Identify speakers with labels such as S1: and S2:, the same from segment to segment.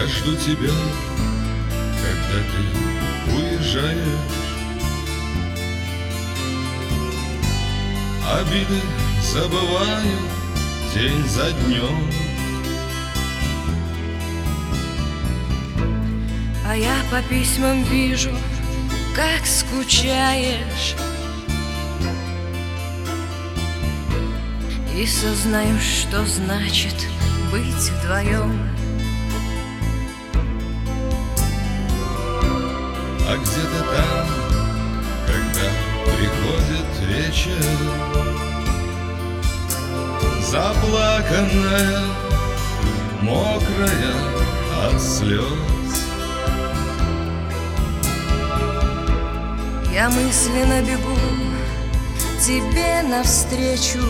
S1: Я жду тебя, когда ты уезжаешь. Обиды забываю день за днем.
S2: А я по письмам вижу, как скучаешь, и сознаю, что значит быть вдвоем.
S1: А где-то там, когда приходит вечер, заплаканная, мокрая от слез,
S2: я мысленно бегу тебе навстречу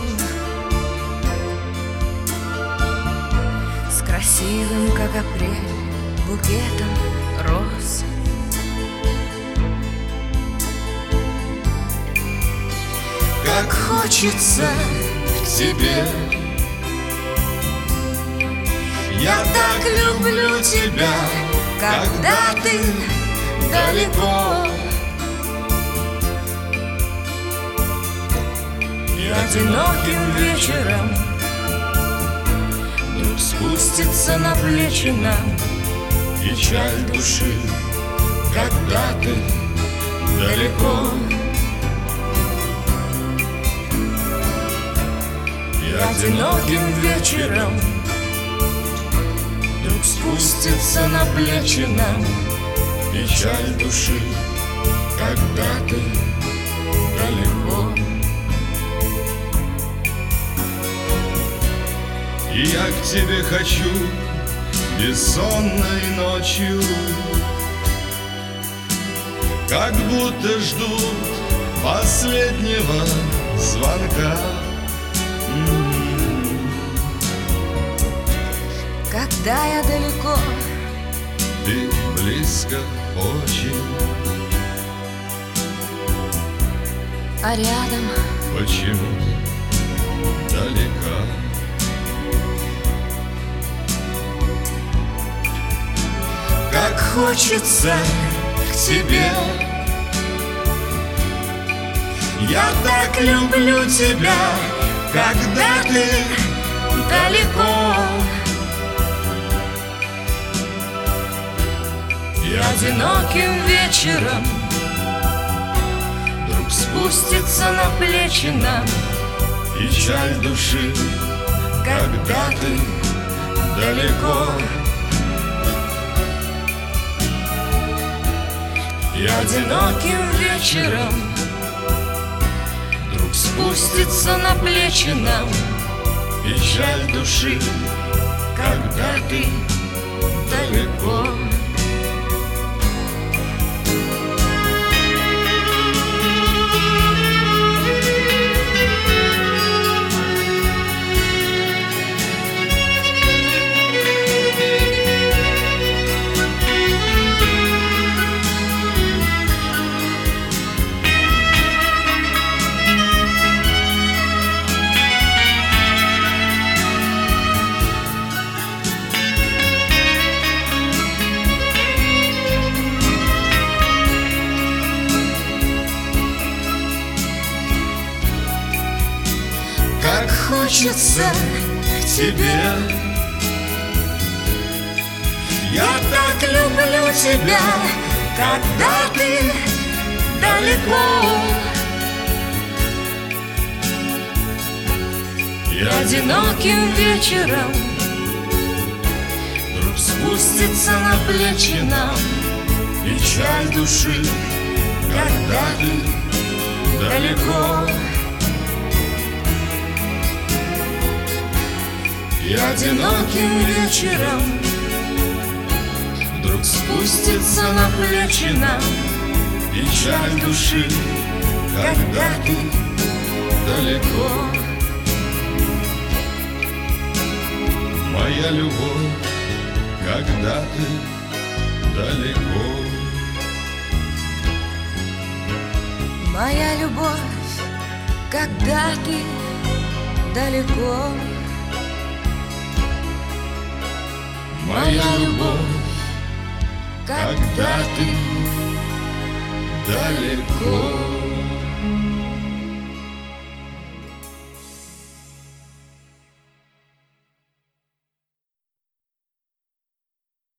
S2: с красивым, как апрель, букетом роз.
S1: как хочется к тебе. Я так люблю тебя, когда ты далеко. И одиноким вечером вдруг спустится на плечи нам печаль души, когда ты далеко. И одиноким вечером вдруг спустится на плечи нам печаль души, когда ты далеко. И я к тебе хочу бессонной ночью, как будто ждут последнего звонка.
S2: Когда я далеко,
S1: Ты близко очень,
S2: а рядом
S1: почему далека? Как хочется к тебе, я так люблю тебя, когда ты далеко.
S2: и одиноким вечером
S1: Вдруг
S2: спустится на плечи нам
S1: печаль души, когда ты далеко.
S2: и одиноким вечером
S1: Вдруг
S2: спустится на плечи нам
S1: печаль души, когда ты далеко. Как хочется к тебе, я так люблю тебя, когда ты далеко.
S2: и одиноким вечером
S1: Вдруг спустится на плечи нам печаль души, когда ты далеко.
S2: и одиноким вечером
S1: Вдруг спустится на плечи нам печаль души, когда ты далеко. Моя любовь, когда ты далеко.
S2: моя любовь, когда ты далеко.
S1: Моя любовь, когда ты далеко.